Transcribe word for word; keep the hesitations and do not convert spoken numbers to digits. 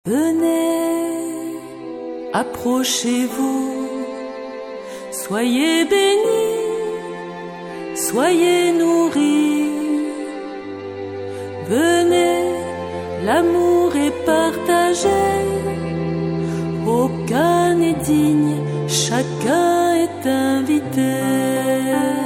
Venez, approchez-vous, soyez bénis, soyez nourris. Venez, l'amour est partagé, aucun n'est digne, chacun est invité.